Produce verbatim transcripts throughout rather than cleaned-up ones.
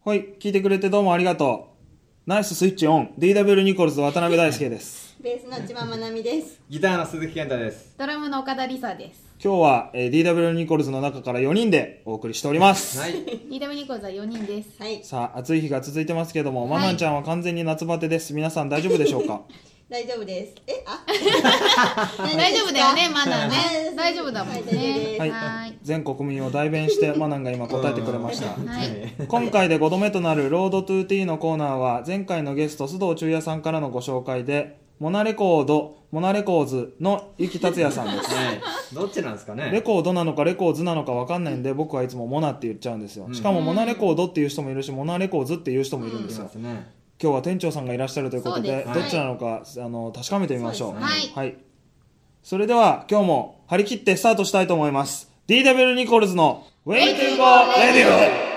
はい、聞いてくれてどうもありがとう。ナイススイッチオン。 ディーダブリュー ニコルズ渡辺大輔です。 ベースの千葉まなみです。 ギターの鈴木健太です。 ドラムの岡田理沙です。 今日は、えー、ディーダブリュー ニコルズの中からよにんでお送りしております。 はい、 ディーダブリュー ニコルズはよにんです。 はい。 さあ、暑い日が続いてますけども、はい、マナンちゃんは完全に夏バテです。皆さん大丈夫でしょうか？ 大丈夫です。え、あ大丈夫だよね、マナンね。大丈夫だもんね。 はい、はい、全国民を代弁してマナンが今答えてくれました。 はい、 今回でごどめとなるロードトゥーティーのコーナーは、前回のゲスト須藤忠也さんからのご紹介で、モナレコード、モナレコーズのゆきたつやさんです。 はい、どっちなんですかね。 レコードなのかレコーズなのか分かんないんで、僕はいつもモナって言っちゃうんですよ。しかもモナレコードっていう人もいるし、モナレコーズっていう人もいるんですよ。うん、今日は店長さんがいらっしゃるということで、どっちなのか、はい、あの確かめてみましょう。 はい、 はい、それでは今日も張り切ってスタートしたいと思います。 ディーダブリュー ニコルズの Way to Go Radio。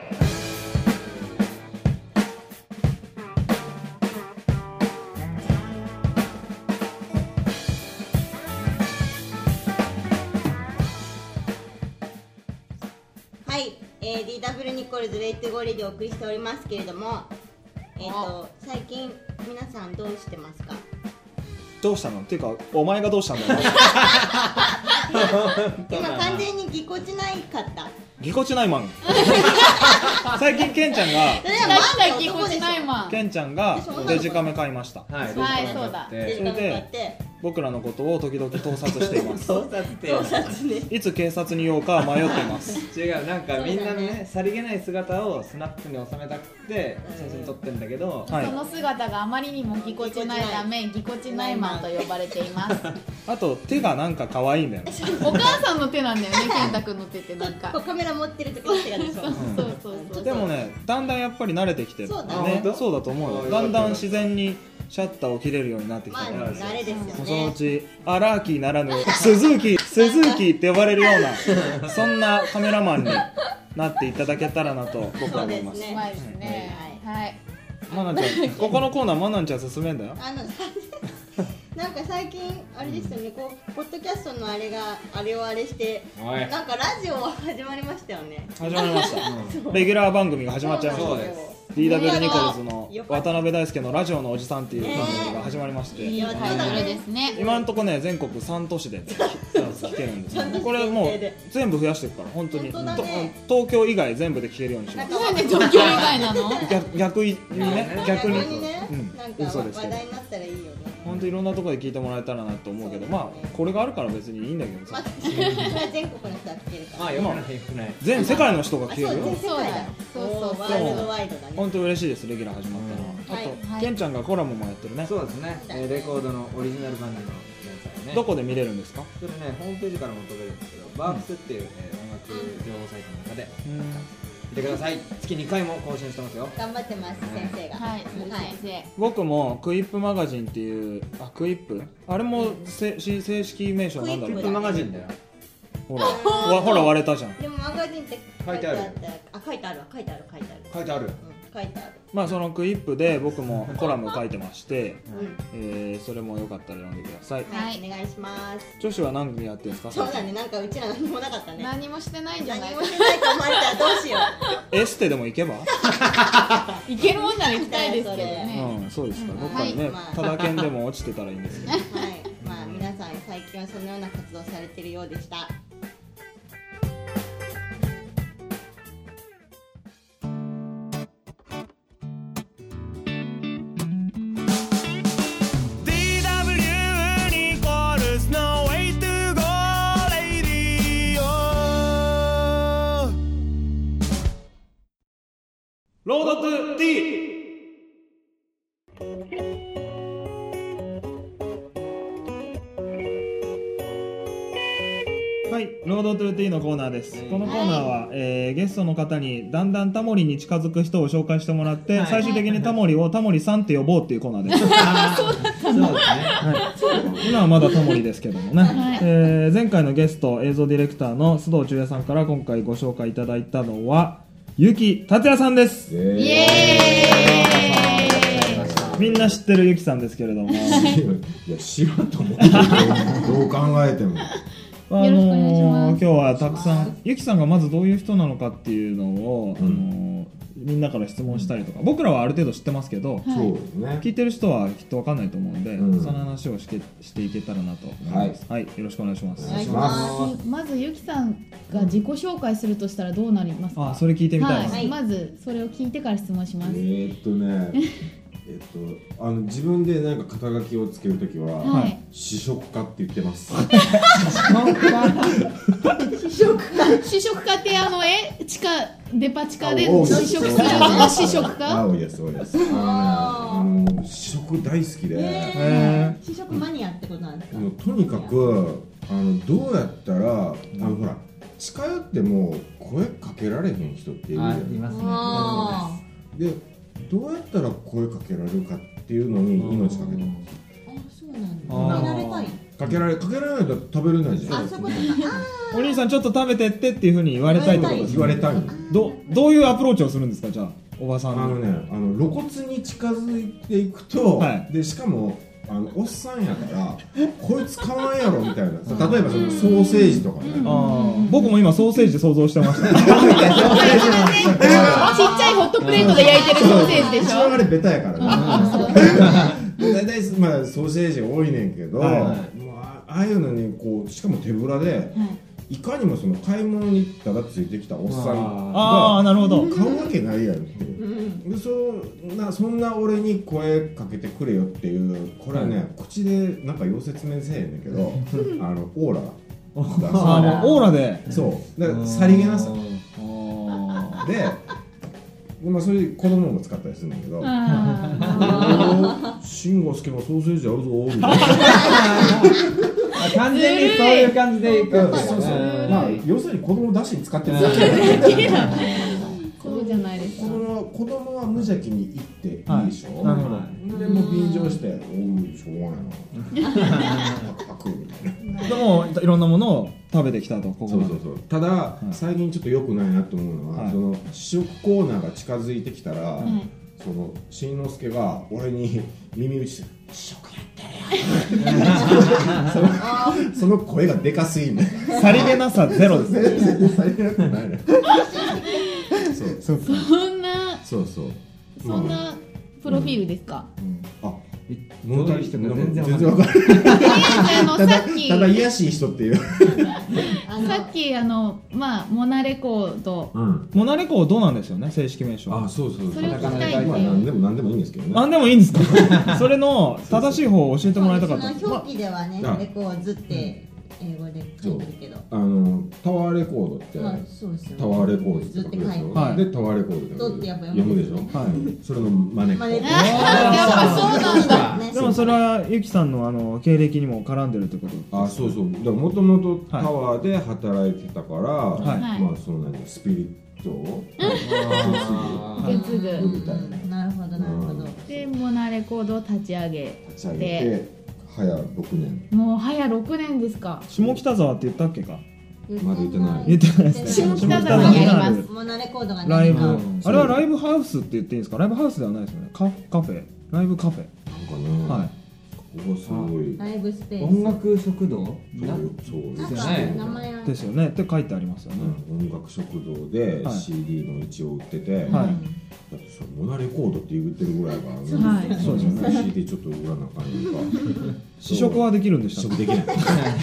えー、ディーダブリュー ニコルズウェイトゴーレでお送りしておりますけれども、えーと最近皆さんどうしてますか？ どうしたのっていうか、お前がどうしたんだよ。 今完全にぎこちないかった。 ぎこちないマン。最近ケンちゃんがぎこちないマンケンちゃんがデジカメ買いました。 はい、 はい、そうだ。 それで僕らのことを時々盗撮しています。 盗撮って盗撮ね。 いつ警察に言おうか迷っています。 違う、なんかみんなのね、さりげない姿をスナップに収めたくて写真撮ってんだけど、 はい、その姿があまりにもぎこちないため、ぎこちないマンと呼ばれています。 あと手がなんか可愛いんだよね。 お母さんの手なんだよね、健太くんの手ってなんか。 カメラ持ってる時の手がでしょ。そうそうそう。 でもね、だんだんやっぱり慣れてきてる。 そうだね。そうだと思うよ。だんだん自然にシャッターを切れるようになってきたから、 まあ、慣れですよね。 そのうちアラーキーならぬスズーキースズーキーって呼ばれるようなそんなカメラマンになっていただけたらなと僕は思います。 うまいですね。はい。 マナンちゃん、ここのコーナーマナンちゃん進めんだよ。 あのなんか最近あれですよね、こうポッドキャストのあれがあれをあれしてなんかラジオ始まりましたよね。 始まりました。レギュラー番組が始まっちゃいました。 そうです。 ディーダブリュー ニコルズの渡辺大輔のラジオのおじさんっていう番組が始まりまして、 いいタイトルですね。 今のところね、全国さん都市で聞けるんですよ。これもう全部増やしていくから、本当に東京以外全部で聞けるようにします。 なんで東京以外なの？ 逆にね、逆に嘘ですけど、話題になったらいいよね。 本当いろんなところで聞いてもらえたらなと思うけど、まあこれがあるから別にいいんだけどさ。 全国の人は聞けるから。 まあよくないよくない。 全世界の人が聞けるよ。 そうだよ。そうそうワールドワイドだね。 本当嬉しいです、レギュラー始まったのは。あとケンちゃんがコラムもやってるね。 そうですね。レコードのオリジナルバンドの連載ね。 どこで見れるんですか？ それね、ホームページからも飛べるんですけど、バークスっていう音楽情報サイトの中で見てください。月にかいも更新してますよ。 頑張ってます、先生が。 はい、先生。 僕もクイップマガジンっていう、あ、クイップあれも正式名称なんだろう。 クイップマガジンだよ。 ほら、ほら割れたじゃん。 でもマガジンって書いてある。 あ、書いてある、書いてある、書いてある。 書いてある。 書いてある。 まあそのクイップで僕もコラム書いてまして、 うん、 えー、それもよかったら読んでください。 はい、お願いします。 女子は何組やってるんですか？ そうだね、なんかうちら何もなかったね。 何もしてないんじゃない？ 何もしてないと思われたらどうしよう。エステでも行けば？ 行けるもんなら行きたいですけどね。 うん、そうですか。どっかにね、ただ券でも落ちてたらいいんですけど。 はい、まあ皆さん最近はそのような活動されているようでした。 ロードトゥティー。はい、ロードトゥティーのコーナーです。このコーナーは、えー、ゲストの方にだんだんタモリに近づく人を紹介してもらって、はい、最終的にタモリをタモリさんって呼ぼうっていうコーナーです。そうだったんだ。はい、今はまだタモリですけどもね、はい、えー、前回のゲスト映像ディレクターの須藤忠也さんから今回ご紹介いただいたのはゆきたつやさんです。 イエーイ。 みんな知ってるゆきさんですけれども、いや知らんと思う。どう考えても。 あのー、今日はたくさんゆきさんがまずどういう人なのかっていうのを、うん、あのー、 みんなから質問したりとか、僕らはある程度知ってますけど、 そうですね。 聞いてる人はきっと分かんないと思うんで、 うんその話をしてしていけたらなと思います。はい、よろしくお願いします。 お願いしままずゆきさんが自己紹介するとしたらどうなりますか？ あ、それ聞いてみたいです。 はい、まずそれを聞いてから質問します。 えーっとね、えっとあの自分でなんか肩書きをつけるときは、 はい試食家って言ってます。 試食会試食家ってあのえ地下デパ地下であ多い試食するの試食家？ あ、多いです多いです。あのね、あの試食大好きで、 へ試食マニアってことなんですか？ もうとにかくあのどうやったら、あのほら近寄っても声かけられへん人っているじゃあ、 ないいますね。 あで、どうやったら声かけられるかっていうのに命かけてます。 あ、そうなんだ。 あー食べられたい。 かけられかけられないと食べれないじゃん。 あ、そういうことか。 お兄さんちょっと食べてってっていうふうに言われたいってことです言われたいの。 どどういうアプローチをするんですか、じゃあおばさんに。 あのね、あの露骨に近づいていくと、 はいでしかもあのおっさんやからこいつ買わんやろみたいな。例えばそのソーセージとかね。 あー僕も今ソーセージ想像してました。 ちっちゃいホットプレートで焼いてるソーセージでしょ？ 一番あれベタやからね。大体まあソーセージ多いねんけど、 はいもうあああいうのにこうしかも手ぶらで、いかにもその買い物に行ったらついてきたおっさんああ、なるほど。 買うわけないやんっていう。でそうなそんな俺に声かけてくれよっていうこれはね、はい、口でなんかよう説明せえへんねんけどあのオーラがあのオーラでそうだからさりげなさあでで、まあ、それで子供も使ったりするんだけど「慎吾介もソーセージあるぞ」みたいな完全にそういう感じでいくんですよそうそうね。 まあ要するに子供出しに使ってるんそだけどそうじゃないですか。 子供は子供は無邪気に行っていいでしょ、 なるほどでもう便乗して「おいしょうがないな」パクみたいなでもいろんなものを食べてきたと、ここまで。 そうそうそうただ、い、最近ちょっと良くないなと思うのは、はい、その試食コーナーが近づいてきたら、はい、そのしんのすけが俺に耳打ちして「試食やってるやん」そのその声がでかすぎんねさりげなさゼロですね。 全然さりげなくないねそうそうそんなそうそうそんなプロフィールですか？ あ物足りしても全然全然わかんないあのたださっきただ癒やしい人っていうさっきあのまあモナレコードモナレコードなんですよね、正式名称。 あそうそうそれを聞きたいんまあですよ。 何でも何でもいいんですけどね何でもいいんですか？それの正しい方を教えてもらいたかった。 その表記ではね、 まあレコーズって英語で書いてるけど、 あのタワーレコードって、 まあそうですよね。 タワーレコードって書くでしょ、 はいでタワーレコードドってやっぱ読むでしょ、 はいそれの真似っこ真似っこあやっぱそうなんだ。 ねでもそれはゆきさんのあの経歴にも絡んでるってことですか？ あそうそうだからもともとタワーで働いてたから、 はいまあそんなにスピリットを受け継ぐ。 みたいななるほどなるほど。 でモナレコードを立ち上げ立ち上げて早ろくねんもう早ろくねんですか？ 下北沢って言ったっけか？ まだ言ってない言ってないです下北沢にあります。 モナレコードがライブ、 何かあれはライブハウスって言っていいんですか？ライブハウスではないですよね。カカフェ、ライブカフェ。 なんかね、 はい。 ここすごいライブスペース。 音楽食堂そうなそうなんかですよね名前はですよね。って書いてありますよね。 うん音楽食堂ではいシーディー の一応売ってて、 はいだってそれモナレコードって言ってるぐらいが、 はいそうですよねシーディー ちょっと売らなあかんやんか試食はできるんでしたっけ？ 試食できない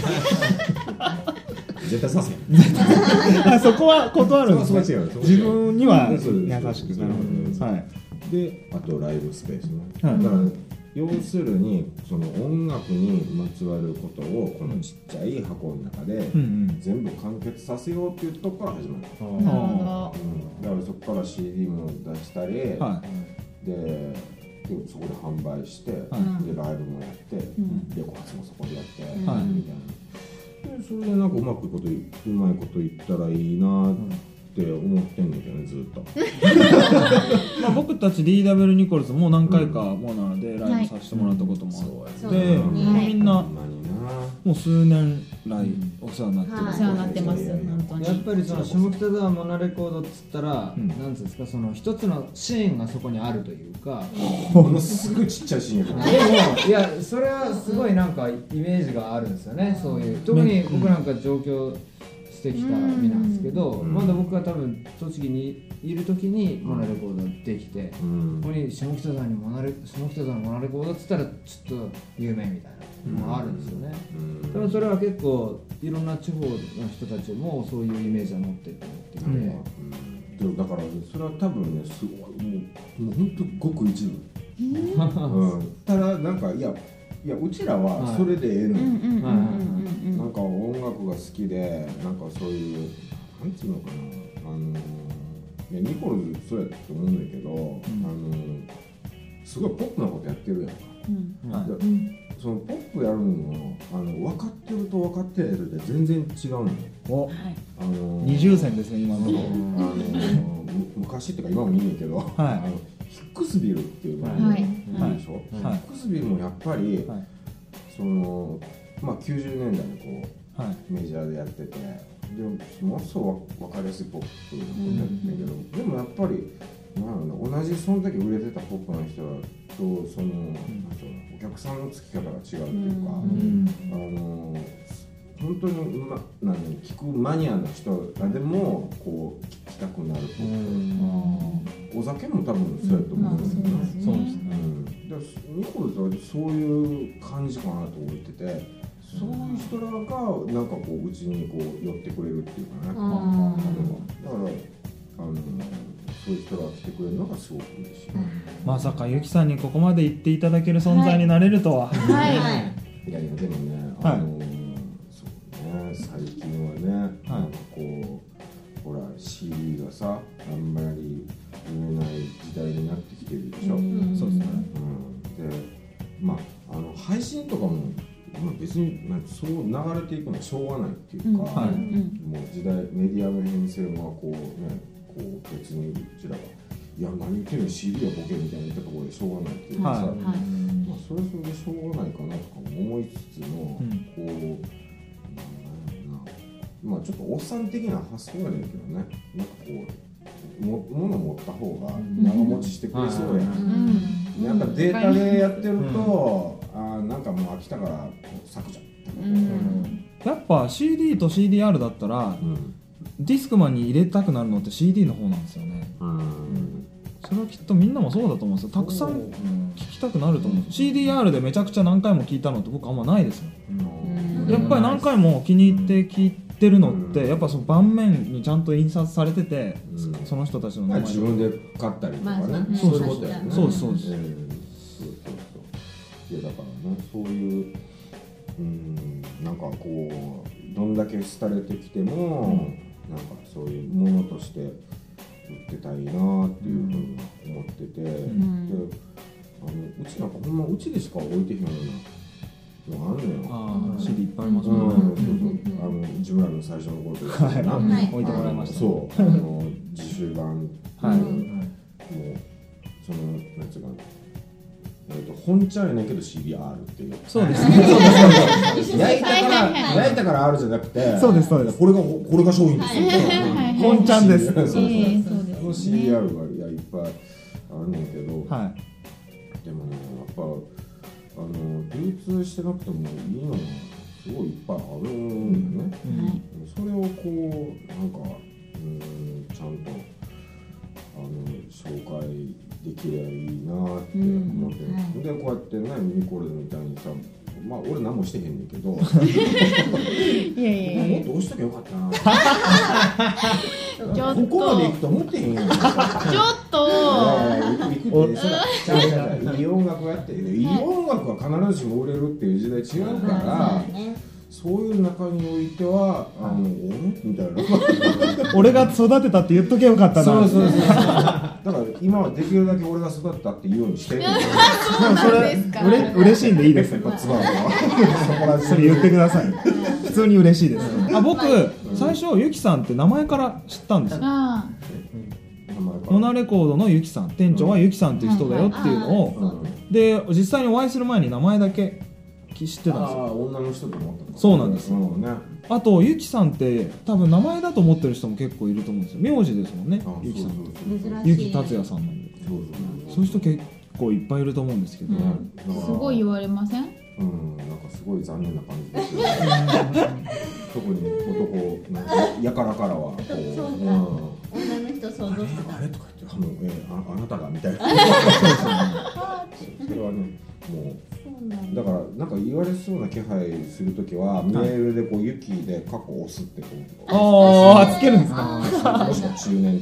絶対させんあそこは断るんですね。 そこは違うそこは違う自分には優しそうく。なるそうほど。はい。 であとライブスペースね、 はいだから要するにその音楽にまつわることをこのちっちゃい箱の中でうんうん。 全部完結させようっていうとこから始まる、 なるほうん、だからそこから シーディー も出したり、 はででそこで販売して、 はいでライブもやって、 んレコ発もそこでやって、 はいみたいなでそれでなんかうまくこというまいこと言ったらいいなって思ってんだけどねずっとい。まあ僕たち ディーダブリュー ニコルズも何回かモナでライブさせてもらったこともあって、 そうやねみんなほんまになもう数年来お世話になってる。 はいお世話になってます本当に。 やっぱりその下北沢モナレコードっつったら、 うんなんつうんですかその一つのシーンがそこにあるというかものすごいちっちゃいシーンやからでもいやそれはすごいなんかイメージがあるんですよねそういう特に僕なんか上京してしてきた身なんですけど、 うんまだ僕が多分栃木にいる時にモナレコードができて、 うん、 ここに下北沢にモナレ下北沢のモナレコードっつったらちょっと有名みたいなのがあるんですよね、 うん、 多分それは結構いろんな地方の人たちもそういうイメージは持ってると思っていて、 うんうん、だからそれは多分ねすごいもうもう本当ごく一部、うん、ただなんかいやいやうちらはそれでええのよ、なんか音楽が好きでなんかそういうなんていうのかな、あのいやニコルズそうやと思うんだけど、うん、あのすごいポップなことやってるやんか、うんはい、そのポップやるのもあの分かってると分かってるで全然違うのよ。 お、 あの二重線ですね今のところ。 あの昔っていうか今もいいんだけど、はい、あのヒックスビルっていうのがあるでしょ、はい、ヒックスビルもやっぱり、はい、そのまあきゅうじゅうねんだいにこう、はい、メジャーでやってて、でものすごく分かりやすいポップなことやってるけど、うん、でもやっぱりなんだろうな、同じその時売れてたポップな人とその、うん、なんていうのお客さんのつき方が違うっていうか、うん、あの本当に、ま、何聞くマニアの人がでもこう聞きたくなるポップ、うん、お酒も多分そうやと思うんですよね。そうですね。ニコルズはそういう感じかなと思ってて、そういう人らがなんかこううちにこう寄ってくれるっていうかね。だからあのそういう人が来てくれるのがすごく嬉しい。 まさかゆきさんにここまで言っていただける存在になれるとは。 はい。 いやいやでもね、あの、はい、そうね、最近はね、はい、なんかこうほら シーディー がさあんまり売れない時代になってきてるでしょ。うん、そうですね。うん、で、まああの配信とかも。まあ、別になんかそう流れていくのはしょうがないっていうか、うんはい、もう時代メディアの変遷はこうねこう別にうちらがいや何言ってんの シーディー はボケみたいな言ったところでしょうがないっていうかさ、はいはい、まあ、それはそれでしょうがないかなとかも思いつつも、うん、こうなんだろうな、まあちょっとおっさん的な発想やねんけどね、なんかこうも物持った方が長持ちしてくれそうやん、うん、なんかデータでやってると、うん、あなんかもう飽きたから削除、うん、 やっぱ シーディー と シーディーアール だったら、うん、ディスクマンに入れたくなるのって シーディー の方なんですよね、うん、それはきっとみんなもそうだと思うんですよ。たくさん聞きたくなると思うんですよ。 シーディーアール でめちゃくちゃ何回も聞いたのって僕あんまないですよ、うん、やっぱり何回も気に入って聞いてってるのってやっぱその盤面にちゃんと印刷されてて、うん、その人たちの名前自分で買ったりとかね、まあ、 そういうことやね。 そうですそうです、えー、そうそうそういやだからねそういううんなんかこうどんだけ廃れてきても、うん、なんかそういうものとして売ってたいなっていうふうに思ってて、うん、であのうちなんかほんまうちでしか置いてへんようなあんのよ。 あ シーディー いっぱいありますね、 うん、そうそうあの自分らの最初の頃とかな、 はい、置いてもらいました。 そうあの自主版、はい、もうそのなんつうかえーと本ちゃんやねんけど シーディーアール っていう。 そうですね。そうです。 焼いたから焼いたから R じゃなくて、 そうですそうです。 これがこれが商品ですよ。 本ちゃんです。 そうそうそう。シーディーアール がいやいっぱいあるねんけど、はい。でもねやっぱあの流通してなくてもいいのがすごいいっぱいあるんだよね、うん、それをこうなんかうんちゃんとあの紹介できればいいなって思って、うんはい、でこうやってねニコルズみたいにさまあ俺何もしてへんねんけどいやいやいやもっと押しときゃよかったなここまで行くと思ってへんやんちょっと行くってそらいい音楽やっていい音楽は必ずしも売れるっていう時代違うから、はいね、そういう中においてはあの俺みたいな俺が育てたって言っとけばよかったな。 そうそうそうだから今はできるだけ俺が育てたって言うようにしてるでもそれうれ嬉しいんでいいですねこっちはそれ言ってください普通に嬉しいですあ僕最初ゆきさんって名前から知ったんですよ。モナレコードのゆきさん店長はゆきさんっていう人だよっていうのをで実際にお会いする前に名前だけ知ってたんですよ。 あ女の人と思ったそうなんですよ、うんね、あとゆきさんって多分名前だと思ってる人も結構いると思うんですよ。名字ですもんねゆきさんってゆき達也さんなんでそうそうそういう人結構いっぱいいると思うんですけど、うん、 すごい言われません？ うん、なんかすごい残念な感じですよね特に男なんかやからからはこう、 そうか、 うん、 女の人想像してた。 あれとか言ってあの、えー、あ, あなたがみたいなそれはねもうだからなんか言われそうな気配するときはメールでこうユキで過去押すってこうああつけるんですか。 もしくは中年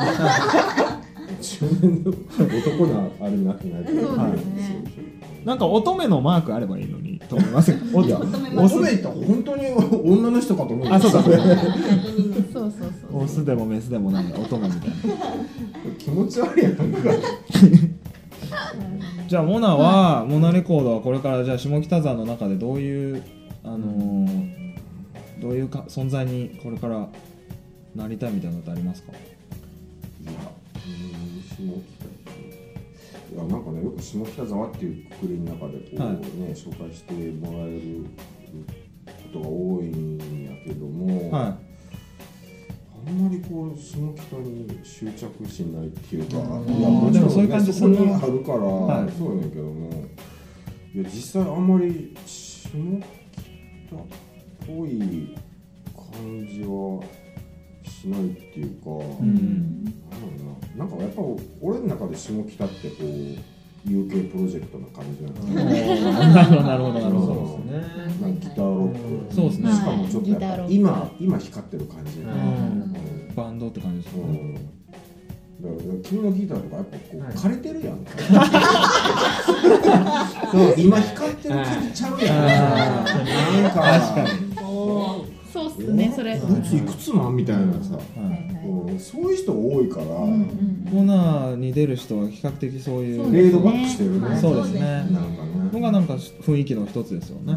中年の男のあれになってないけど、 そうですね。 なんか乙女のマークあればいいのにと思いますよ。 いや乙女って本当に女の人かと思う。 あ、そうだ逆にね。 そうそうそう。 オスでもメスでもない乙女みたいな。 気持ち悪いやんか。 じゃあモナは、モナレコードはこれからじゃあ下北沢の中でどういうあのー、どういうか存在にこれからなりたいみたいなのってありますか？ いや、うん下北いやなんかねよく下北沢っていうくくりの中でこう、はい、ね紹介してもらえることが多いんやけども。はい、あんまりこう下北に執着しないっていうか、いやもちろんね、そういう感じそこにあるから、はい、そうやねんけども、いや実際あんまり下北っぽい感じはしないっていうか、うん、なんかやっぱ俺の中で下北ってこう ユーケー プロジェクトな感じなんですよ。 なるほどなるほどなるほど。 そうですね。なんかギターロック。 そうですね。 しかもちょっとやっぱ今今光ってる感じ。 バンドって感じですね。 だから君のギターとかやっぱこう枯れてるやんか。今光ってる感じちゃうやん。なんか確かに。 そうっすねそれ。 うちいくつなんみたいなさ。そういう人多いから。 モナに出る人は比較的そういうレードバックしてるね。 そうですね。 なんかね。 のがなんか雰囲気の一つですよね。 うん。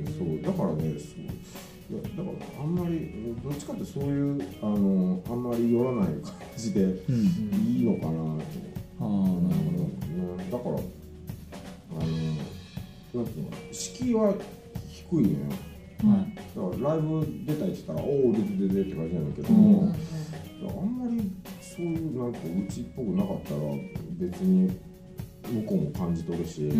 そうだからね。だからあんまりどっちかってそういうあのあんまり寄らない感じでいいのかなと。うん、ああなるほど、ね。だからあのなんていうの敷居は低いね。うん、だからライブ出たりしたらおお出て出てって感じなんだけども、うん、あんまりそういうなんかうちっぽくなかったら別に向こうも感じ取るし、うん、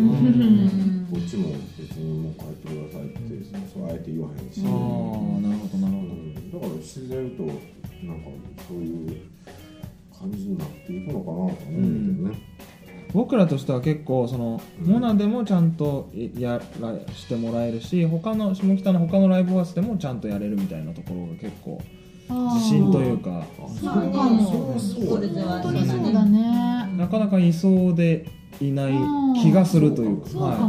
こっちも別にもう帰ってくださいって、うん、そうあえて言わへんし、 ああなるほどなるほど、うん、 だから自然となんかそういう感じになっていくのかなと思うんだけどね。 うん、僕らとしては結構その、うん、モナでもちゃんとやらしてもらえるし他の下北の他のライブハウスでもちゃんとやれるみたいなところが結構自信というかそうかもそうですね本当にそうだねなかなかいそうでいない気がするというかそうかも、はい、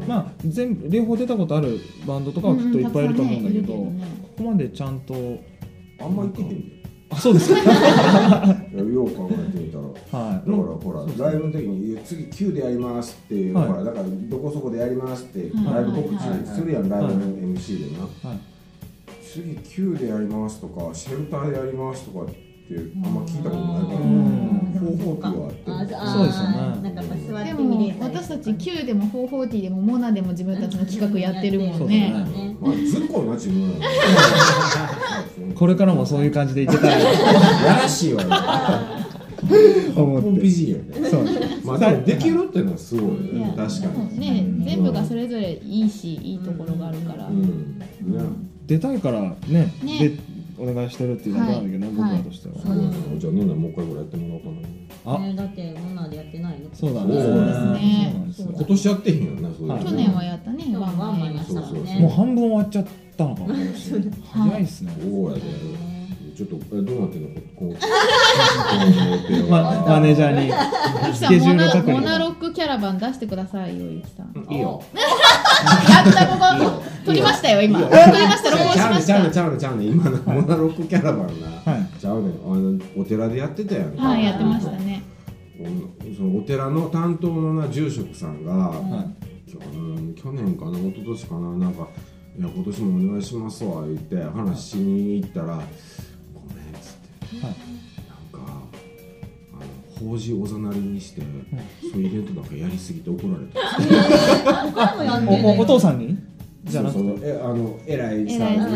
まあ全部両方出たことあるバンドとかはきっといっぱいいると思うんだけど、うんねね、ここまでちゃんとあんまり行ってへんであそうですかよう考えてみたら、はい、だからほらライブの時に次 Q でやりますっていう、はい、ほらだからどこそこでやりますって、はい、ライブ告知するやん、はい、ライブの エムシー でな、はい、次 Q でやりますとかシェルターでやりますとかってあんま聞いたことないからフォーフォーティーはあってそうですよねなんか座って見れたりでも私たち Q でもフォーフォーティーでもモナでも自分たちの企画やってるもんねまあずっこいな自分これからもそういう感じでいけたらやらしいわよ思って美人よねそうまあでもできるっていうのはすごいね確かにね全部がそれぞれいいしいいところがあるから出たいからねお願いしてるっていうだけなんだけどね、僕らとしては。 じゃあみんなもう一回ぐらいやってもらおうかな。あ、だってモナでやってないの。 そうだね。 そうですね。 今年やってへんよな、そういう。 去年はやったね、ワンマンやりましたね。 もう半分終わっちゃったのかも。早いっすね。 そうやで。ちょっとどうなってんのこうマネージャーにスケジュール確認。 モナロックキャラバン出してくださいよ、ゆきさん。 いいよ。 やったここ撮りましたよ今。撮りました録音しました。 ちゃうねちゃうねちゃうね今のモナロックキャラバンな。ちゃうねあのお寺でやってたやん。 はいやってましたね。 そのお寺の担当のな住職さんが去年かな一昨年かななんか。いや今年もお願いしますわ言って話しに行ったら、はい、ごめんっつって、はい、なんかあの法事おざなりにして、はい、そういうイベントなんかやりすぎて怒られた、 えー、お, お父さんにじゃなくてそうそうえあの偉いさんにね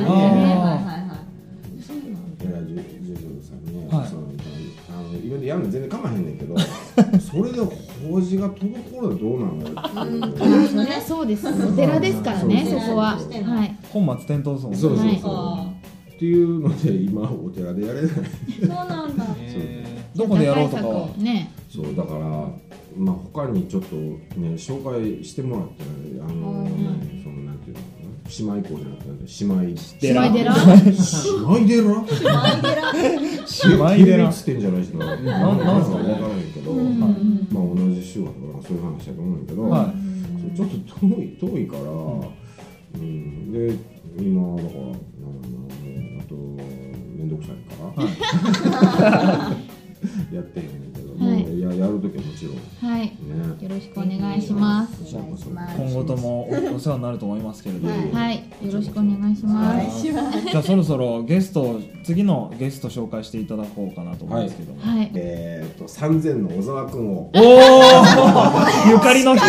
偉い住職さんに、はい、そのあのイベントやるの全然構わへんねんけどそれで法事が滞るのどうなのよそりゃそうですお寺ですからねそこははい本末転倒ですもんね。 そうそうはいそうっていうので今お寺でやれないそうなんだ。 どこでやろうとかはね。 そうだからまあ他にちょっとね紹介してもらってあの何そのなんていうのかな姉妹校じゃなくて姉妹寺姉妹寺姉妹寺姉妹寺っつってんじゃないしななんなんすかね分からへんけど、 うんまあ同じ宗派とかそういう話だと思うんだけど、 はそうちょっと遠い遠いから、うん、で今だからなんだろうあと面倒くさいからやってへんねんけど、 はいもうややるときはもちろんはい。 ねよろしくお願いします。 お願いします今後ともおお世話になると思いますけれども、 はいはい。よろしくお願いします。 じゃあそろそろゲスト次のゲスト紹介していただこうかなと思うんですけども、 はい。 えー、と三千の小沢君をおおゆかりの人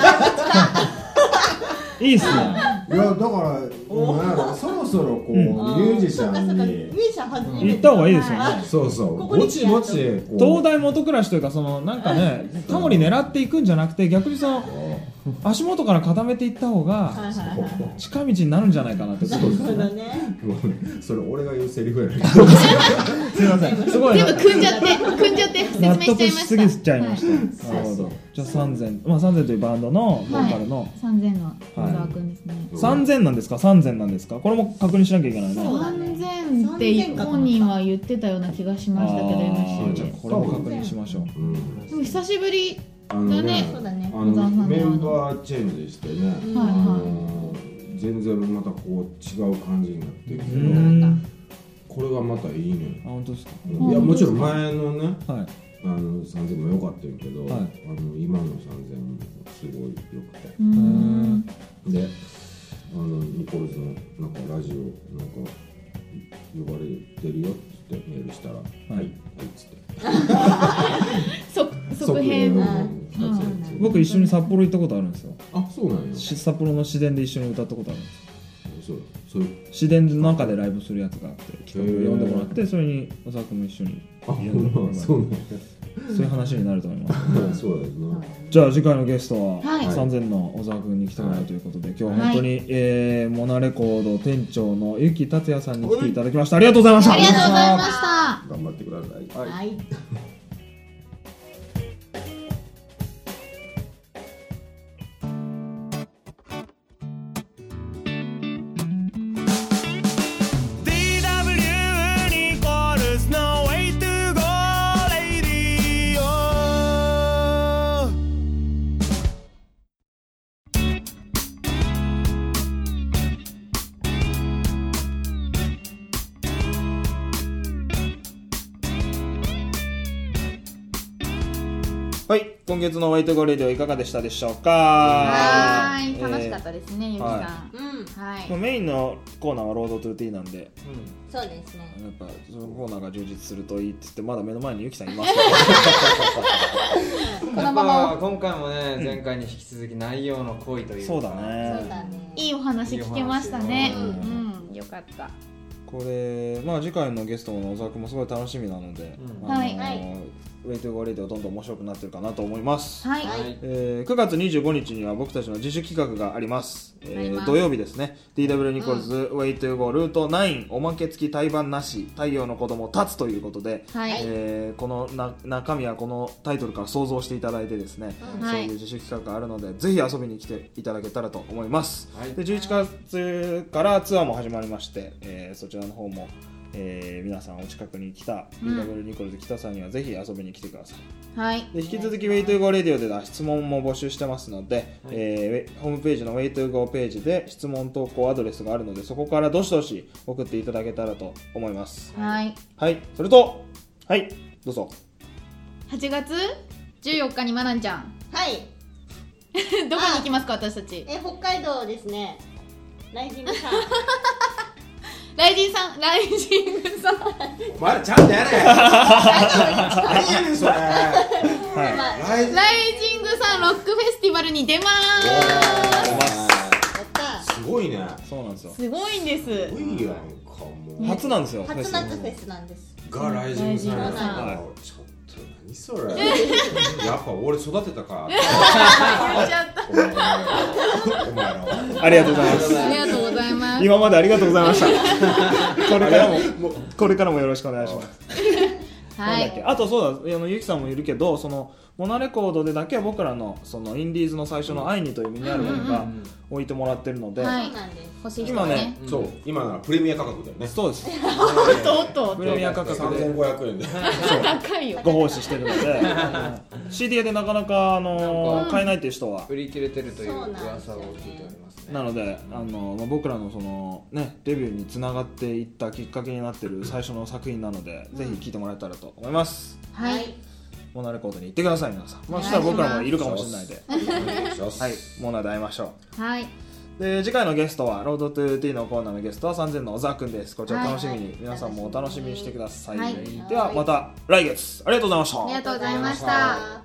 いいっすね。 いやだからなんやろそろそろこう、ミュージシャンにミュージシャン初めて。 行った方がいいですよね。 そうそうここにぼちぼちこう東大元暮らしというかそのなんかねタモリ狙っていくんじゃなくて逆にその足元から固めていった方がはいはいはい。 近道になるんじゃないかなって。すそうだね。 もうそれ俺が言うセリフやねんいません。すごい全部組んじゃって組んじゃって説明納しちゃ得しいました。 すぎちゃいました。なるほど。じゃあ三千まあ三千というバンドのボーカルの三千の小沢くんですね。 三千なんですか三千なんですか。これも確認しなきゃいけないね。 三千って本人は言ってたような気がしましたけど、 あーエムシー で。 じゃあこれも確認しましょう。 うんでも久しぶりあのねだね。 そうだね。 あ小沢さんののメンバーチェンジしてね、 うんあはいはの全然またこう違う感じになってるけど、 うーん。 これがまたいいねあ本当ですか。 いやもちろん前のねはい。 あのさんぜんも良かったんやけど、 はいあの今のさんぜんもすごい良くてうーん。 であのニコルズのなんかラジオなんか呼ばれてるよっつってメールしたら「はい」はいっつって即即編。 即うん二つやつ僕一緒に札幌行ったことあるんですよ。 あそうなんやし札幌の市電で一緒に歌ったことあるんですよ。 そうそういう市電の中でライブするやつがあって企画で呼んでもらってそれに小沢君も一緒にあほんまそうなんやそういう話になると思います。 そうだよなじゃあ次回のゲストははいさんぜんの小沢君に来てもらうということで、今日は本当に、えーモナレコード店長のゆき達也さんに来ていただきました。ありがとうございました。 ありがとうございました。 頑張ってくださいはい。 はい、今月のワイトゴーレディオいかがでしたでしょうか。 はーい、楽しかったですね、ゆきさん。 はうん。 はいもうメインのコーナーはロードトゥーティーなんで、 そうですね。 やっぱそのコーナーが充実するといいって言ってまだ目の前にゆきさんいますけこやっのままぱ今回もね、前回に引き続き内容の濃いというかど。そうだね。 そうだね。 いいお話聞けましたね。 いいお話うん、よかった。 これまあ次回のゲストの小沢君もすごい楽しみなので、 うんあのはいはいウェイトゴーレディオどんどん面白くなってるかなと思います。 はい。 はいえーくがつにじゅうごにちには僕たちの自主企画があります、えーあります土曜日ですね ティーダブリュー ニコルズ、ウェイトゥーゴールートナインおまけ付き対バンなし太陽の子供立つということで、 はい。 えーこのな中身はこのタイトルから想像していただいてですね、 うんそういう自主企画があるのでぜひ遊びに来ていただけたらと思います、 はいでじゅういちがつからツアーも始まりまして、えーそちらの方も、えー皆さんお近くに来た ティーダブリュー ニコルズ北さんにはぜひ遊びに来てください。 はい。 で引き続き ウェイトゥーゴーレディオでは質問も募集してますので、えーホームページの ウェイトゥーゴーページで質問投稿アドレスがあるのでそこからどしどし送っていただけたらと思います。 はい。 はい、それとはいどうぞ。 はちがつじゅうよっかにまなんちゃん。 はい。 どこに行きますか、私たち。 え、北海道ですね。ライジングさん。 ライジンさん、ライジングさん。 お前らちゃんとやれ何やねんそれはいライズライジングさんロックフェスティバルに出まやったすごいねそうなんですよーす。すごいんです。 すごいやんかもう初なんですよ。 初夏フェスなんです。 がライジングさんやライジングさんなちょっと何それやっぱ俺育てたか言っちゃった。 お前らお前らはありがとうございます。 ありがとうございます。 今までありがとうございましたこれからもこれからもよろしくお願いしますはいなんだっけあとそうだあのゆきさんもいるけどそのモナレコードでだけは僕らのそのインディーズの最初の愛にというミニアルバムが置いてもらってるので、 はいそうなんです欲しい人今ねはねそう今ならプレミア価格だよねそうですおっとおっとおっプレミア価格さんぜんでごひゃくえんで高いよご奉仕してるのでシーディー でなかなか、あのー、買えないっていう人は売り切れてるという噂を聞いておりますねなので、あのまあ、僕らのその、ね、デビューにつながっていったきっかけになっている最初の作品なので、ぜひ聴いてもらえたらと思います。 はい、 モナレコードに行ってください皆さん。まあ、そしたら僕らもいるかもしれないで、はい、モナで会いましょう。 はい、 で次回のゲストはロードトゥーティーのコーナーのゲストはさんぜんの小沢くんです。こちら楽しみに、はい、皆さんもお楽しみにしてください、 はい、 ではまた来月ありがとうございました。 ありがとうございました。